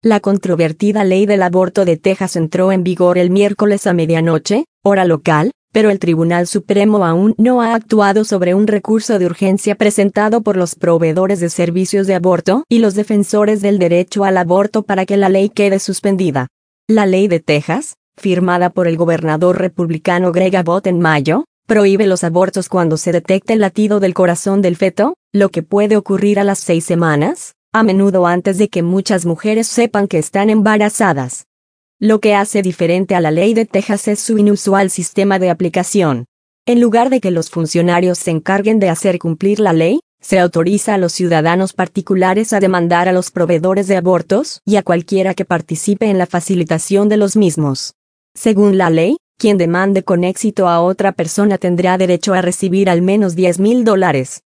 La controvertida ley del aborto de Texas entró en vigor el miércoles a medianoche, hora local, pero el Tribunal Supremo aún no ha actuado sobre un recurso de urgencia presentado por los proveedores de servicios de aborto y los defensores del derecho al aborto para que la ley quede suspendida. La ley de Texas, firmada por el gobernador republicano Greg Abbott en mayo, prohíbe los abortos cuando se detecta el latido del corazón del feto, lo que puede ocurrir a las 6 semanas, a menudo antes de que muchas mujeres sepan que están embarazadas. Lo que hace diferente a la ley de Texas es su inusual sistema de aplicación. En lugar de que los funcionarios se encarguen de hacer cumplir la ley, se autoriza a los ciudadanos particulares a demandar a los proveedores de abortos y a cualquiera que participe en la facilitación de los mismos. Según la ley, quien demande con éxito a otra persona tendrá derecho a recibir al menos $10,000.